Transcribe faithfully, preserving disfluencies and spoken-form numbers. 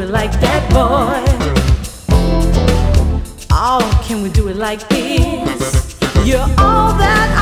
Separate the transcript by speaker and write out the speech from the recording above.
Speaker 1: it like that, boy? Oh, can we do it like this? You're all that